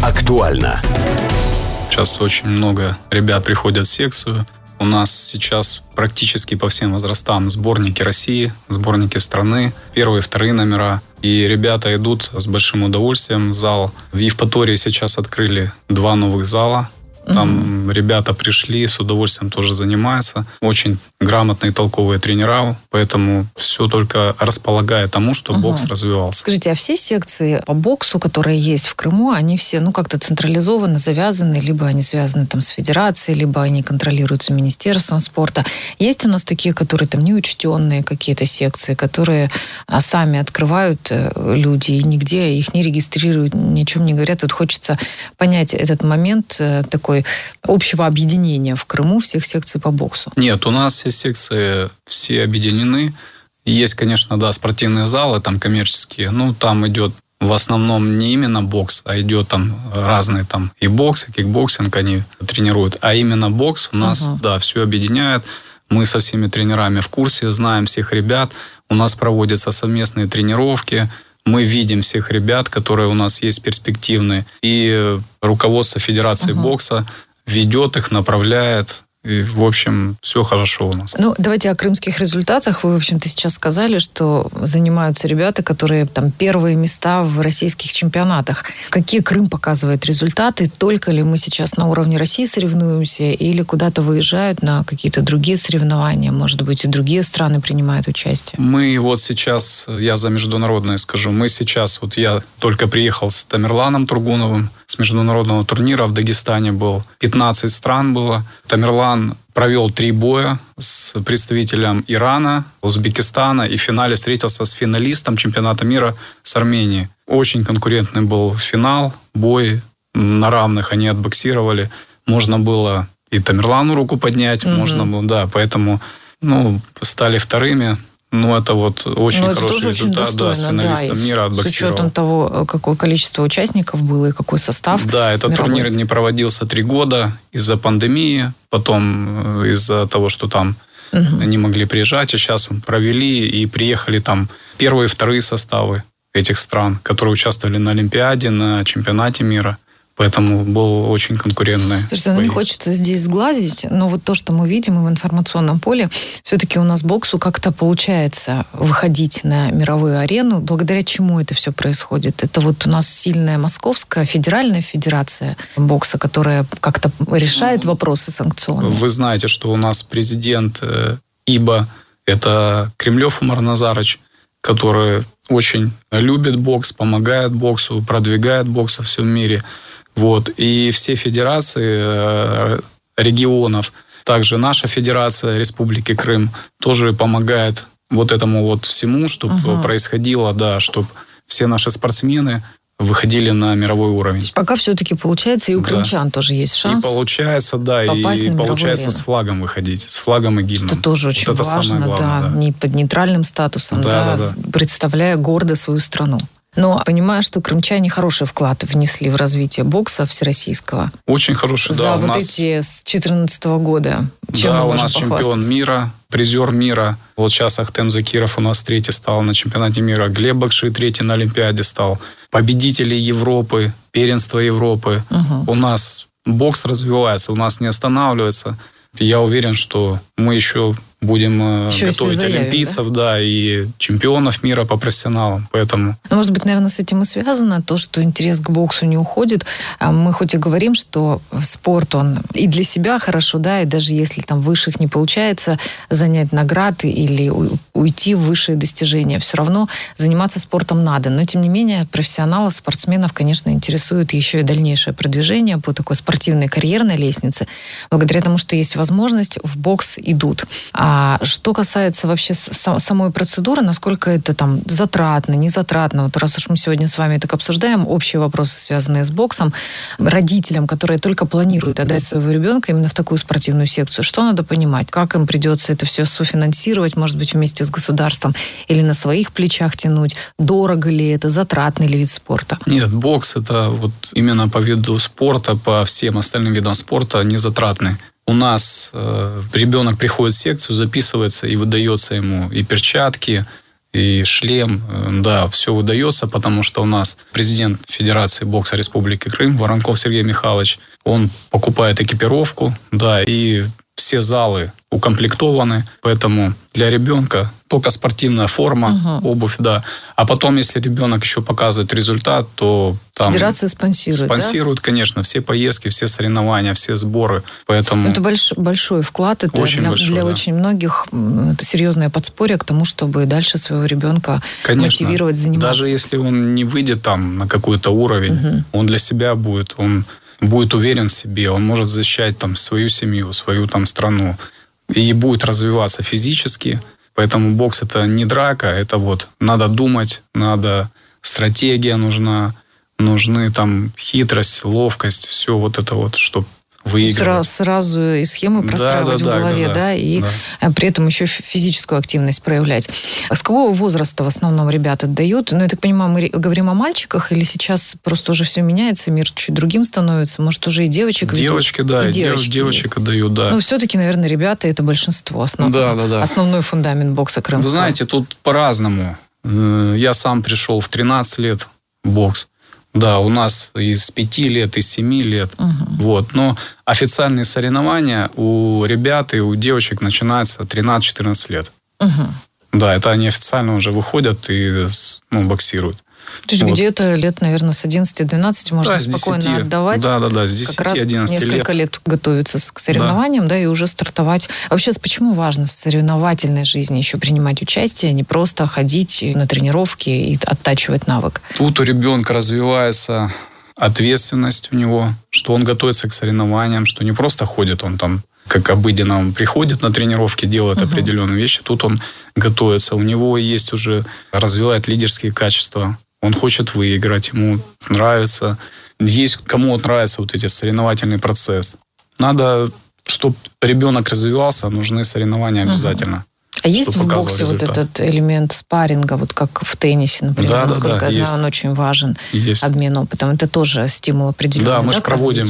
Актуально. Сейчас очень много ребят приходят в секцию. У нас сейчас практически по всем возрастам сборники России, сборники страны, первые, вторые номера. И ребята идут с большим удовольствием в зал. В Евпатории сейчас открыли 2 новых зала. Там ребята пришли, с удовольствием тоже занимаются. Очень грамотные, толковые тренера, поэтому все только располагает тому, что бокс развивался. Скажите, а все секции по боксу, которые есть в Крыму, они все, как-то централизованно завязаны, либо они связаны там с федерацией, либо они контролируются Министерством спорта? Есть у нас такие, которые там неучтенные какие-то секции, которые сами открывают люди, и нигде их не регистрируют, ни о чем не говорят. Вот хочется понять этот момент такой общего объединения в Крыму всех секций по боксу. Нет, у нас все секции все объединены. Есть, конечно, спортивные залы, там коммерческие. Там идет в основном не именно бокс, а идет там разные там и бокс, и кикбоксинг они тренируют. А именно бокс у нас, все объединяет. Мы со всеми тренерами в курсе, знаем всех ребят. У нас проводятся совместные тренировки. Мы видим всех ребят, которые у нас есть перспективные. И руководство Федерации бокса ведет их, направляет. И, в общем, все хорошо у нас. Давайте о крымских результатах. Вы, в общем-то, сейчас сказали, что занимаются ребята, которые там первые места в российских чемпионатах. Какие Крым показывает результаты? Только ли мы сейчас на уровне России соревнуемся или куда-то выезжают на какие-то другие соревнования? Может быть, и другие страны принимают участие? Мы сейчас, я за международное скажу, я только приехал с Тамерланом Тургуновым с международного турнира в Дагестане был. 15 стран было. Тамерлан провел 3 боя с представителем Ирана, Узбекистана и в финале встретился с финалистом чемпионата мира с Армении. Очень конкурентный был финал, бой на равных они отбоксировали. Можно было и Тамерлану руку поднять, можно было, поэтому стали вторыми. Это очень хороший результат, с финалистом мира отбоксировал. С учетом того, какое количество участников было и какой состав. Да, этот турнир не проводился 3 года из-за пандемии, потом из-за того, что там не могли приезжать, а сейчас провели и приехали там первые и вторые составы этих стран, которые участвовали на Олимпиаде, на чемпионате мира. Поэтому был очень конкурентный. Слушайте, не хочется здесь сглазить, но то, что мы видим и в информационном поле, все-таки у нас боксу как-то получается выходить на мировую арену. Благодаря чему это все происходит? Это у нас сильная московская федеральная федерация бокса, которая как-то решает вопросы санкционные. Вы знаете, что у нас президент ИБА, это Кремлев Умар Назарович, который очень любит бокс, помогает боксу, продвигает бокс во всем мире. И все федерации регионов, также наша федерация Республики Крым тоже помогает этому всему, чтобы происходило, чтобы все наши спортсмены выходили на мировой уровень. То есть пока все-таки получается, и у крымчан тоже есть шанс. И получается, и получается с флагом выходить, с флагом и гимном. Это тоже очень важно, не под нейтральным статусом, представляя гордо свою страну. Но понимаю, что крымчане хороший вклад внесли в развитие бокса всероссийского. Очень хороший, за эти с 2014 года. Чем мы у можем нас чемпион мира, призер мира. Сейчас Ахтем Закиров у нас 3-й стал на чемпионате мира. Глеб Бакши 3-й на Олимпиаде стал. Победители Европы, первенства Европы. У нас бокс развивается, у нас не останавливается. Я уверен, что мы еще будем готовить олимпийцев, и чемпионов мира по профессионалам. Поэтому... Может быть, наверное, с этим и связано то, что интерес к боксу не уходит. Мы хоть и говорим, что спорт, он и для себя хорошо, и даже если там высших не получается занять награды или уйти в высшие достижения, все равно заниматься спортом надо. Но, тем не менее, профессионалов, спортсменов, конечно, интересует еще и дальнейшее продвижение по такой спортивной карьерной лестнице. Благодаря тому, что есть возможность, в бокс идут. А что касается вообще самой процедуры, насколько это там затратно, не затратно, раз уж мы сегодня с вами так обсуждаем общие вопросы, связанные с боксом, родителям, которые только планируют отдать своего ребенка именно в такую спортивную секцию, что надо понимать? Как им придется это все софинансировать, может быть, вместе с государством, или на своих плечах тянуть? Дорого ли это, затратный ли вид спорта? Нет, бокс это именно по виду спорта, по всем остальным видам спорта не затратный. У нас ребенок приходит в секцию, записывается и выдается ему и перчатки, и шлем, да, все выдается, потому что у нас президент Федерации бокса Республики Крым Воронков Сергей Михайлович, он покупает экипировку, да, и все залы укомплектованы, поэтому для ребенка только спортивная форма, обувь, да. А потом, если ребенок еще показывает результат, то там... Федерация спонсирует, Спонсирует, да? Конечно, все поездки, все соревнования, все сборы, поэтому... Это большой вклад, это очень для очень многих серьезное подспорье к тому, чтобы дальше своего ребенка мотивировать заниматься. Даже если он не выйдет там на какой-то уровень, он для себя будет, он будет уверен в себе, он может защищать там свою семью, свою там страну и будет развиваться физически. Поэтому бокс это не драка, это вот надо думать, надо стратегия нужна, нужны там хитрость, ловкость, все вот это вот, чтобы выигрывать. Сразу и схемы простраивать в голове, да, и при этом еще физическую активность проявлять. С какого возраста в основном ребят отдают? Ну, я так понимаю, мы говорим о мальчиках, или сейчас просто уже все меняется, мир чуть другим становится, может, уже и девочек ведут? Девочки, да, и девочек отдают, да. Ну, все-таки, наверное, ребята это большинство, основной фундамент бокса крымского. Вы знаете, тут по-разному. Я сам пришел в 13 лет в бокс. Да, у нас из 5 лет, из 7 лет. Вот. Но официальные соревнования у ребят и у девочек начинаются 13-14 лет. Да, это они официально уже выходят и боксируют. То есть где-то лет, наверное, с 11-12 можно спокойно отдавать. Да, с 10-11 лет. Несколько лет готовиться к соревнованиям, да, и уже стартовать. Вообще, почему важно в соревновательной жизни еще принимать участие, а не просто ходить на тренировки и оттачивать навык? Тут у ребенка развивается ответственность у него, что он готовится к соревнованиям, что не просто ходит он там, как обыденно он приходит на тренировки, делает определенные вещи. Тут он готовится. У него есть уже, развивает лидерские качества. Он хочет выиграть, ему нравится. Есть кому нравится вот эти соревновательный процесс. Надо, чтобы ребенок развивался, нужны соревнования обязательно. А есть в боксе вот этот элемент спарринга, вот как в теннисе, например, насколько я знаю, он очень важен, обмен опытом. Это тоже стимул определенный. Да, мы же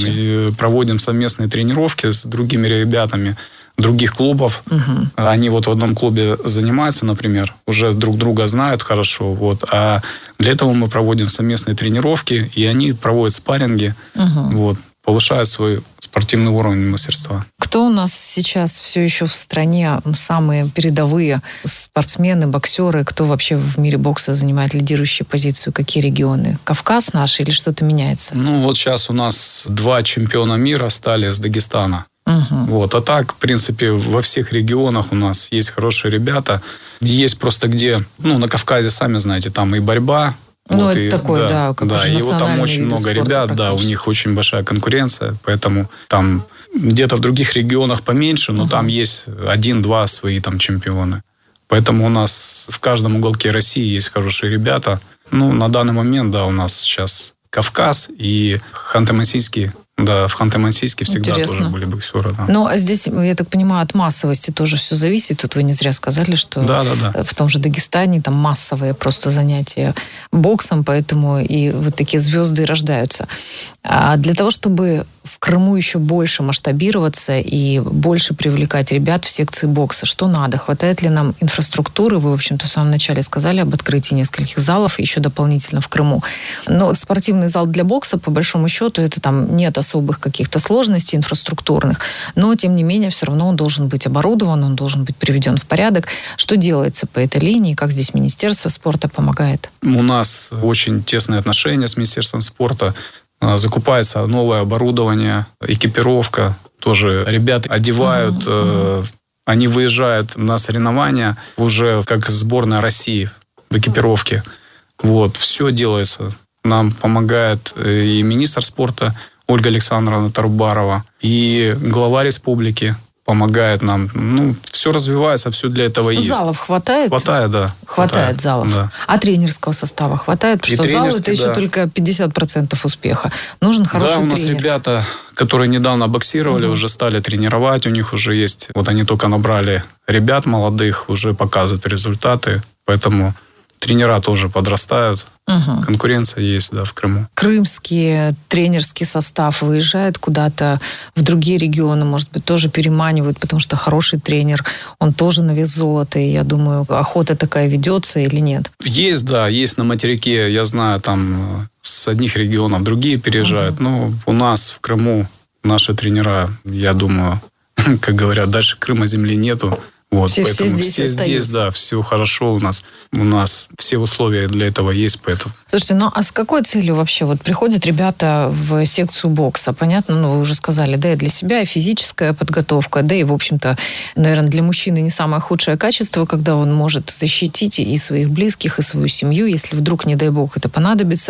проводим совместные тренировки с другими ребятами других клубов. Они вот в одном клубе занимаются, например, уже друг друга знают хорошо. Вот. А для этого мы проводим совместные тренировки, и они проводят спарринги, вот, повышают свой спортивный уровень мастерства. Кто у нас сейчас все еще в стране самые передовые спортсмены, боксеры? Кто вообще в мире бокса занимает лидирующую позицию? Какие регионы? Кавказ наш или что-то меняется? Ну, вот сейчас у нас 2 чемпиона мира стали с Дагестана. Вот. А так, в принципе, во всех регионах у нас есть хорошие ребята. Есть просто где, на Кавказе, сами знаете, там и борьба. Ну, вот, это такое, как уже и вот там очень много ребят, у них очень большая конкуренция, поэтому там где-то в других регионах поменьше, но там есть 1-2 свои там чемпионы. Поэтому у нас в каждом уголке России есть хорошие ребята. Ну, на данный момент, у нас сейчас Кавказ и Ханты-Мансийский. Да, в Ханты-Мансийске всегда тоже были боксеры. Да. Но здесь, я так понимаю, от массовости тоже все зависит. Тут вы не зря сказали, что в том же Дагестане там массовые просто занятия боксом, поэтому и вот такие звезды рождаются. А для того, чтобы в Крыму еще больше масштабироваться и больше привлекать ребят в секции бокса, что надо? Хватает ли нам инфраструктуры? Вы, в общем-то, в самом начале сказали об открытии нескольких залов, еще дополнительно в Крыму. Но спортивный зал для бокса, по большому счету, это там нет особых каких-то сложностей инфраструктурных, но, тем не менее, все равно он должен быть оборудован, он должен быть приведен в порядок. Что делается по этой линии? Как здесь Министерство спорта помогает? У нас очень тесные отношения с Министерством спорта. Закупается новое оборудование, экипировка. Тоже ребята одевают, они выезжают на соревнования уже как сборная России в экипировке. Вот, все делается. Нам помогает и министр спорта Ольга Александровна Тарубарова, и глава республики помогает нам. Все развивается, все для этого есть. Залов хватает? Хватает, да. Хватает залов. Да. А тренерского состава хватает? Потому что зал это еще только 50% успеха. Нужен хороший тренер. Да, у нас ребята, которые недавно боксировали, уже стали тренировать. У них уже есть... Вот они только набрали ребят молодых, уже показывают результаты. Поэтому тренера тоже подрастают. Угу. Конкуренция есть, да, в Крыму. Крымский тренерский состав выезжает куда-то в другие регионы, может быть, тоже переманивают, потому что хороший тренер, он тоже на вес золота, и я думаю, охота такая ведется или нет? Есть, да, есть на материке, я знаю, там с одних регионов другие переезжают, но у нас в Крыму наши тренера, я думаю, как говорят, дальше Крыма земли нету. Вот, поэтому все здесь, да, все хорошо у нас все условия для этого есть, поэтому. Слушайте, ну а с какой целью вообще вот приходят ребята в секцию бокса? Понятно, ну вы уже сказали, да, и для себя, и физическая подготовка, да, и, в общем-то, наверное, для мужчины не самое худшее качество, когда он может защитить и своих близких, и свою семью, если вдруг, не дай бог, это понадобится.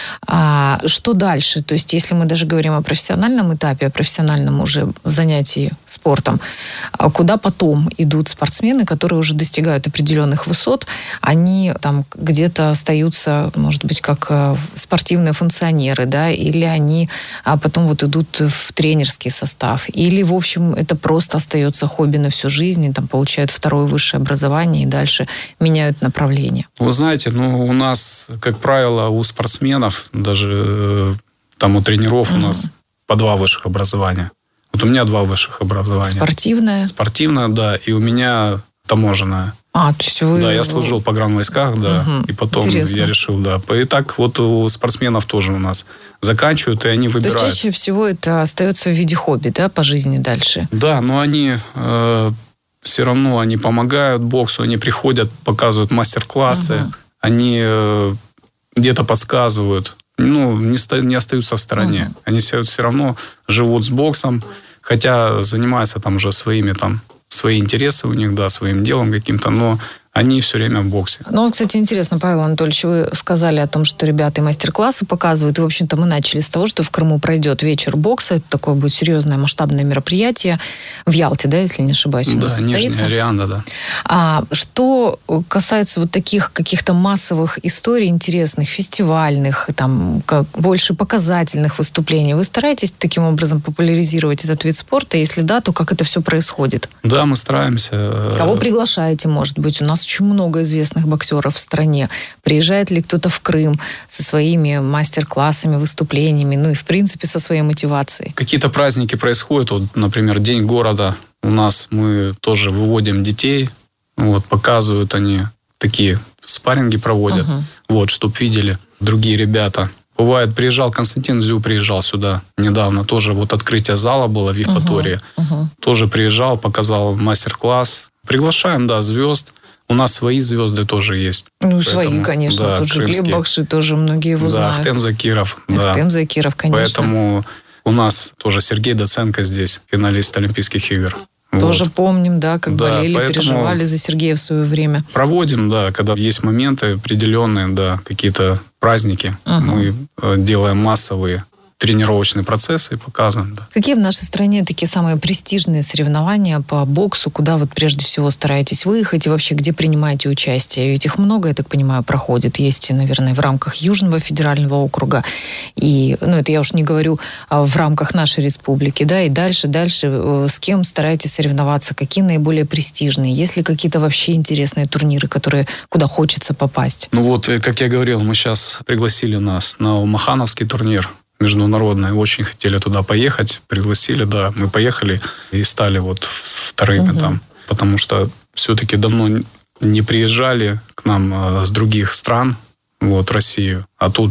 А что дальше? То есть, если мы даже говорим о профессиональном этапе, о профессиональном уже занятии спортом, куда потом идут спортсмены, которые уже достигают определенных высот, они там где-то остаются, может быть, как спортивные функционеры, да, или они потом вот идут в тренерский состав, или, в общем, это просто остается хобби на всю жизнь, и там получают второе высшее образование и дальше меняют направление. Вы знаете, ну, у нас, как правило, у спортсменов, даже там у тренеров у нас по 2 высших образования. Вот у меня 2 высших образования. Спортивное? Спортивное, да, и у меня таможенное. То есть вы... Да, я служил в погранвойсках, да, и потом интересно. Я решил, да. И так вот у спортсменов тоже у нас заканчивают, и они выбирают. То есть чаще всего это остается в виде хобби, да, по жизни дальше? Да, но они все равно они помогают боксу, они приходят, показывают мастер-классы, они где-то подсказывают. Ну, не остаются в стороне. Они все равно живут с боксом, хотя занимаются там уже свои интересы у них, да, своим делом каким-то, но они все время в боксе. Ну, вот, кстати, интересно, Павел Анатольевич, вы сказали о том, что ребята и мастер-классы показывают, и, в общем-то, мы начали с того, что в Крыму пройдет вечер бокса, это такое будет серьезное масштабное мероприятие в Ялте, да, если не ошибаюсь, у нас состоится. Нижняя Орианда, да. Что касается вот таких каких-то массовых историй интересных, фестивальных, там, больше показательных выступлений, вы стараетесь таким образом популяризировать этот вид спорта? Если да, то как это все происходит? Да, мы стараемся. Кого приглашаете, может быть? У нас очень много известных боксеров в стране. Приезжает ли кто-то в Крым со своими мастер-классами, выступлениями, ну и, в принципе, со своей мотивацией? Какие-то праздники происходят. Вот, например, День города. У нас мы тоже выводим детей. Вот, показывают они, такие спарринги проводят. Вот, чтоб видели другие ребята. Бывает, приезжал Константин Дзю, приезжал сюда недавно. Тоже вот открытие зала было в Евпатории. Тоже приезжал, показал мастер-класс. Приглашаем, да, звезд. У нас свои звезды тоже есть. Ну, свои, конечно. Да, тут же Глеб Бахши тоже многие его знают. Да, Ахтем Закиров. Ахтем Закиров, конечно. Поэтому у нас тоже Сергей Доценко здесь, финалист Олимпийских игр. Тоже вот. Помним, да, как болели, переживали за Сергея в свое время. Проводим, да, когда есть моменты определенные, да, какие-то праздники. Мы делаем массовые тренировочные процессы и показываем. Да. Какие в нашей стране такие самые престижные соревнования по боксу? Куда вот прежде всего стараетесь выехать и вообще где принимаете участие? Ведь их много, я так понимаю, проходит. Есть, наверное, в рамках Южного федерального округа. И, ну, это я уж не говорю в рамках нашей республики, да, и дальше, с кем стараетесь соревноваться? Какие наиболее престижные? Есть ли какие-то вообще интересные турниры, куда хочется попасть? Ну вот, как я говорил, мы сейчас пригласили нас на Умахановский турнир международный. Очень хотели туда поехать. Пригласили, да. Мы поехали и стали вот вторыми там. Потому что все-таки давно не приезжали к нам с других стран, вот, Россию. А тут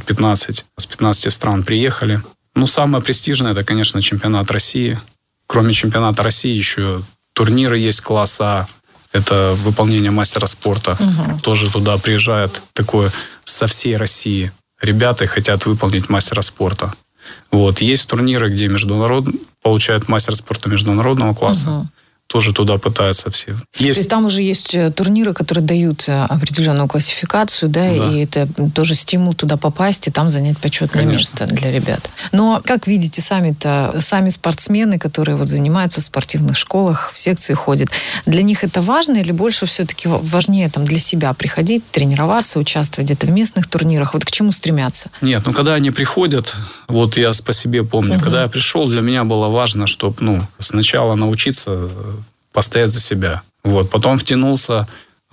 с 15 стран приехали. Ну, самое престижное, это, конечно, чемпионат России. Кроме чемпионата России еще турниры есть класса А. Это выполнение мастера спорта. Тоже туда приезжают такое со всей России. Ребята хотят выполнить мастера спорта. Вот. Есть турниры, где получают мастер спорта международного класса. Тоже туда пытаются все. То есть там уже есть турниры, которые дают определенную классификацию, да, и это тоже стимул туда попасть и там занять почетное место для ребят. Но как видите, сами спортсмены, которые вот занимаются в спортивных школах, в секции ходят, для них это важно или больше все-таки важнее там для себя приходить, тренироваться, участвовать где-то в местных турнирах? Вот к чему стремятся? Нет, ну когда они приходят, вот я по себе помню, когда я пришел, для меня было важно, чтобы сначала научиться постоять за себя. Вот. Потом втянулся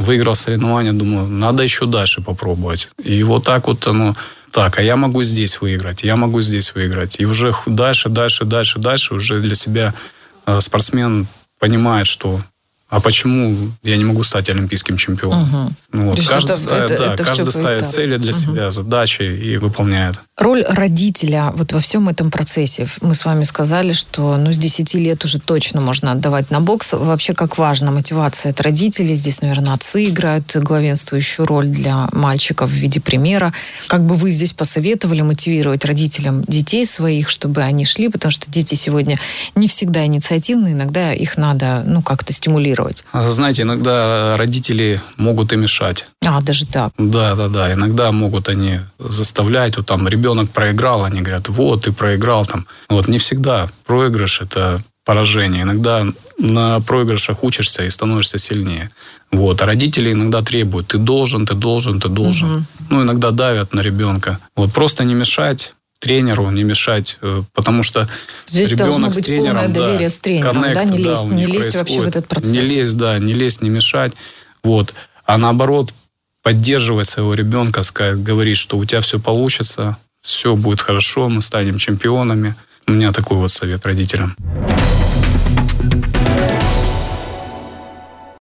выиграл соревнования, думаю, надо еще дальше попробовать. И вот так вот оно, так, а я могу здесь выиграть, я могу здесь выиграть. И уже дальше уже для себя спортсмен понимает, что а почему я не могу стать олимпийским чемпионом? Вот. Каждый ставит цели для себя, задачи и выполняет. Роль родителя вот во всем этом процессе. Мы с вами сказали, что с 10 лет уже точно можно отдавать на бокс. Вообще, как важна мотивация от родителей? Здесь, наверное, отцы играют главенствующую роль для мальчиков в виде примера. Как бы вы здесь посоветовали мотивировать родителям детей своих, чтобы они шли? Потому что дети сегодня не всегда инициативны, иногда их надо как-то стимулировать. Знаете, иногда родители могут и мешать. Даже так? Да. Иногда могут они заставлять. Вот там ребенок проиграл, они говорят, вот, ты проиграл. Там. Вот не всегда проигрыш – это поражение. Иногда на проигрышах учишься и становишься сильнее. Вот. А родители иногда требуют, ты должен. Иногда давят на ребенка. Вот. Просто не мешать тренеру, не мешать, потому что здесь должно быть полное доверие с тренером, не лезть вообще в этот процесс. Не лезть, не мешать. Вот. А наоборот, поддерживать своего ребенка, говорить, что у тебя все получится, все будет хорошо, мы станем чемпионами. У меня такой вот совет родителям.